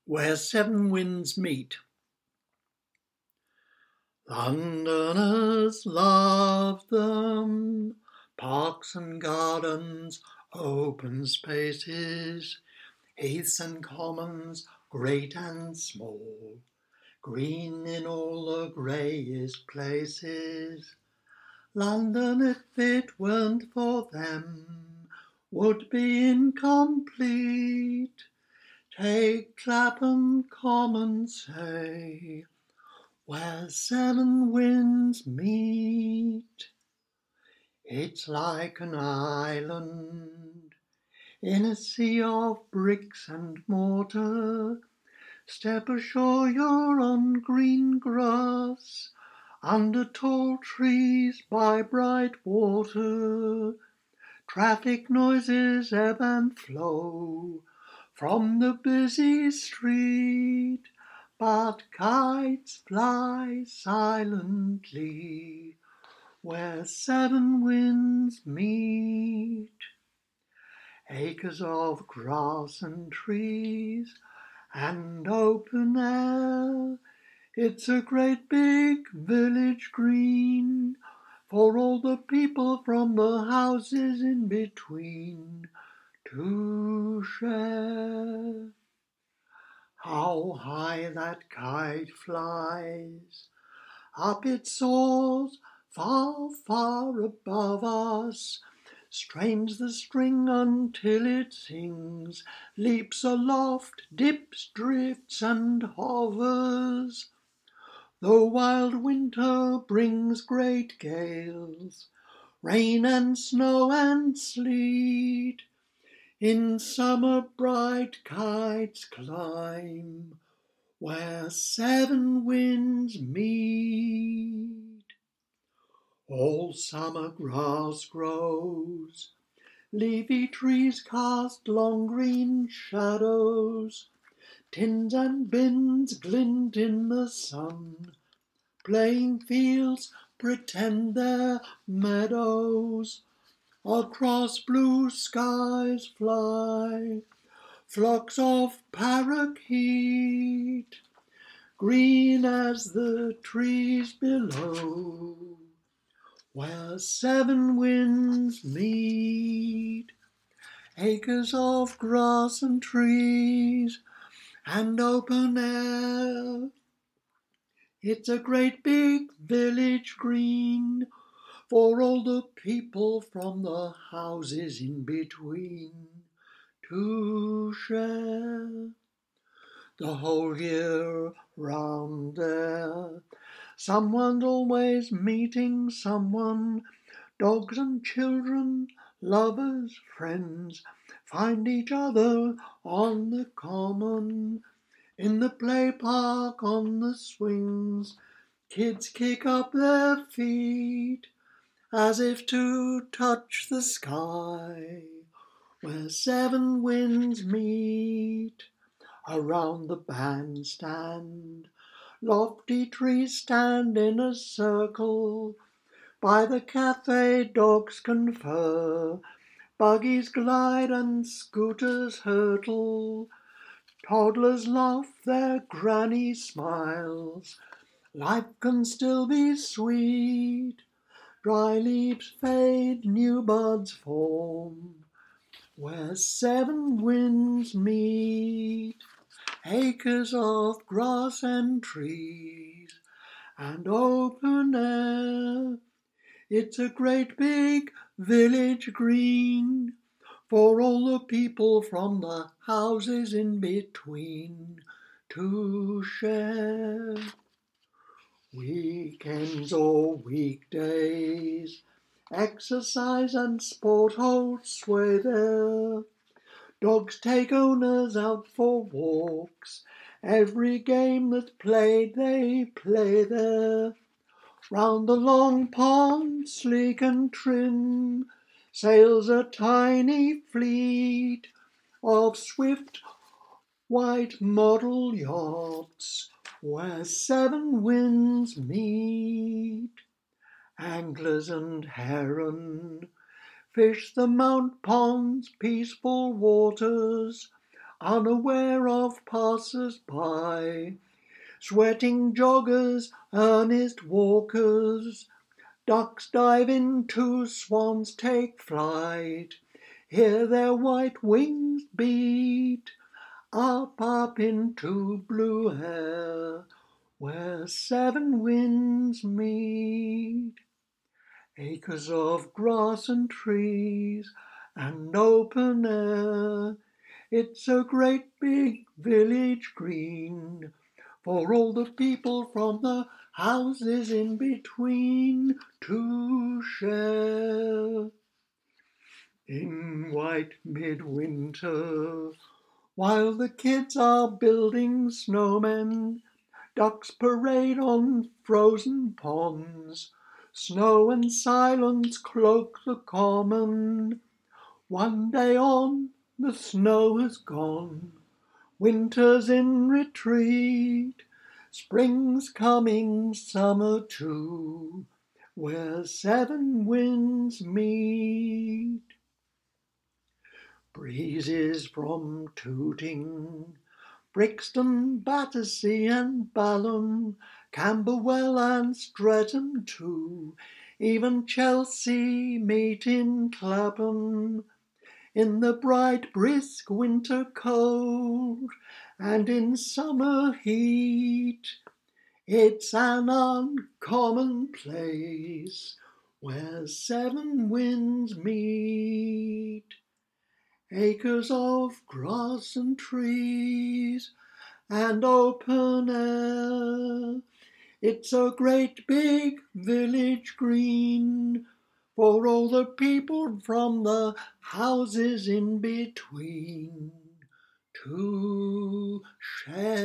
Where Seven Winds Meet. Londoners love them, parks and gardens, open spaces, heaths and commons, great and small, green in all the greyest places. London, if it weren't for them, would be incomplete. Take Clapham Common, say, where seven winds meet. It's like an island in a sea of bricks and mortar. Step ashore, you're on green grass, under tall trees by bright water. Traffic noises ebb and flow from the busy street, but kites fly silently where seven winds meet. Acres of grass and trees and open air, it's a great big village green for all the people from the houses in between to share. How high that kite flies, up it soars, far, far above us, strains the string until it sings, leaps aloft, dips, drifts, and hovers. Though wild winter brings great gales, rain and snow and sleet, in summer bright kites climb where seven winds meet. All summer grass grows, leafy trees cast long green shadows, tins and bins glint in the sun, playing fields pretend they're meadows. Across blue skies fly flocks of parakeet, green as the trees below, where seven winds meet. Acres of grass and trees and open air, it's a great big village green for all the people from the houses in between to share. The whole year round there, someone's always meeting someone. Dogs and children, lovers, friends, find each other on the common. In the play park, on the swings, kids kick up their feet as if to touch the sky where seven winds meet. Around the bandstand, lofty trees stand in a circle. By the cafe, dogs confer, buggies glide and scooters hurtle. Toddlers laugh, their granny smiles. Life can still be sweet. Dry leaves fade, new buds form where seven winds meet. Acres of grass and trees and open air, it's a great big village green for all the people from the houses in between to share. Weekends or weekdays, exercise and sport hold sway there. Dogs take owners out for walks, every game that's played they play there. Round the long pond, sleek and trim, sails a tiny fleet of swift white model yachts where seven winds meet. Anglers and heron fish the Mount Pond's peaceful waters unaware of passers-by, sweating joggers, earnest walkers. Ducks dive into, swans take flight, hear their white wings beat, up, up into blue air, where seven winds meet. Acres of grass and trees and open air, it's a great big village green, for all the people from the houses in between to share. In white midwinter, while the kids are building snowmen, ducks parade on frozen ponds, snow and silence cloak the common. One day on, the snow has gone, winter's in retreat, spring's coming, summer too, where seven winds meet. Breezes from Tooting, Brixton, Battersea and Balham, Camberwell and Streatham too, even Chelsea meet in Clapham, in the bright brisk winter cold and in summer heat. It's an uncommon place where seven winds meet. Acres of grass and trees and open air, it's a great big village green, for all the people from the houses in between to share.